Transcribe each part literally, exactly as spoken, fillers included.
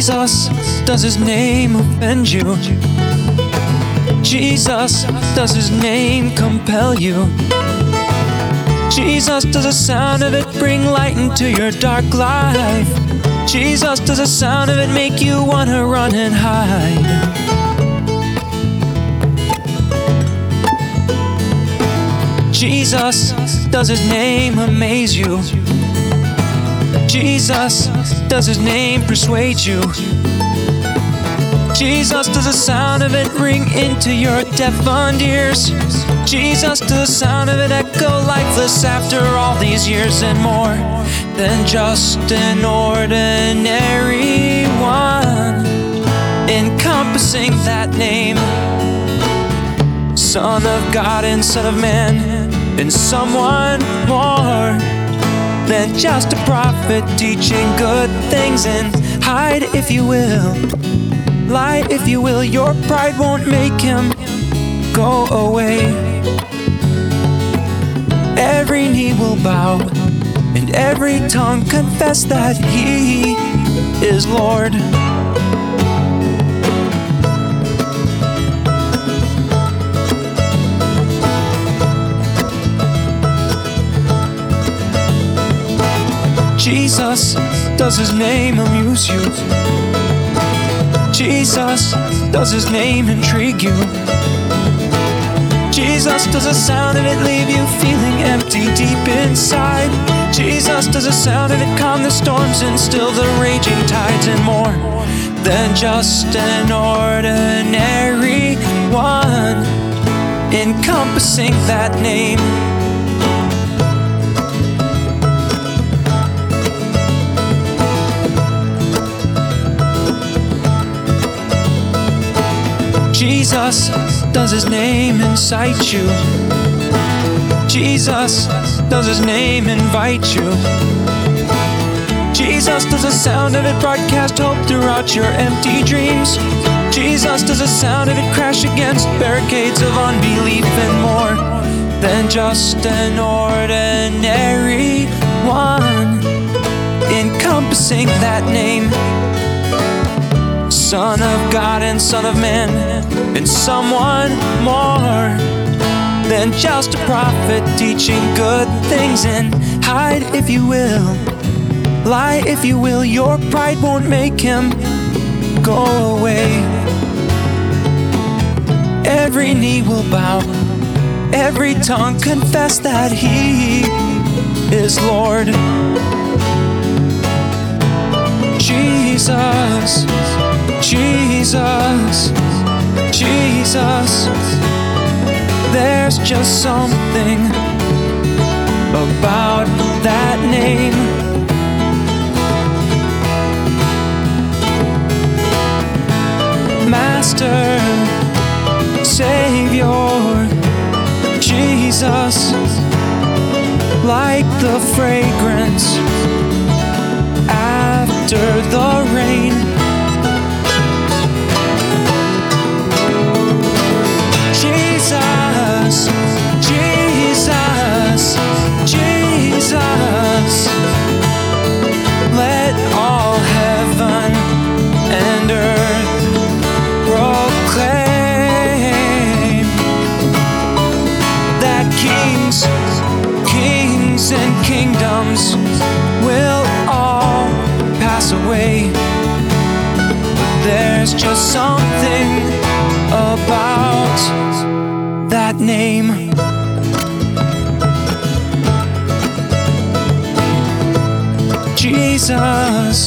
Jesus, does his name offend you? Jesus, does his name compel you? Jesus, does the sound of it bring light into your dark life? Jesus, does the sound of it make you wanna run and hide? Jesus, does his name amaze you? Jesus, does his name persuade you? Jesus, does the sound of it ring into your deafened ears? Jesus, does the sound of it echo lifeless after all these years? And more than just an ordinary one, encompassing that name, Son of God and Son of Man, and someone more than just a prophet teaching good things. And hide if you will, lie if you will, your pride won't make him go away. Every knee will bow and every tongue confess that he is Lord. Jesus, does his name amuse you? Jesus, does his name intrigue you? Jesus, does the sound of it leave you feeling empty deep inside? Jesus, does the sound of it calm the storms and still the raging tides? And more than just an ordinary one, encompassing that name, Jesus, does his name incite you? Jesus, does his name invite you? Jesus, does the sound of it broadcast hope throughout your empty dreams? Jesus, does the sound of it crash against barricades of unbelief? And more than just an ordinary one, encompassing that name, Son of God and Son of Man, and someone more than just a prophet teaching good things. And hide if you will, lie if you will, your pride won't make him go away. Every knee will bow, every tongue confess that he is Lord. Jesus, Jesus, Jesus, there's just something about that name. Master, Savior, Jesus, like the fragrance after the rain. Jesus, Jesus, Jesus, let all heaven and earth proclaim that kings, kings and kingdoms will all pass away. There's just something about that name. Jesus,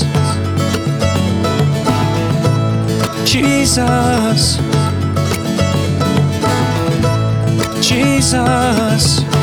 Jesus, Jesus.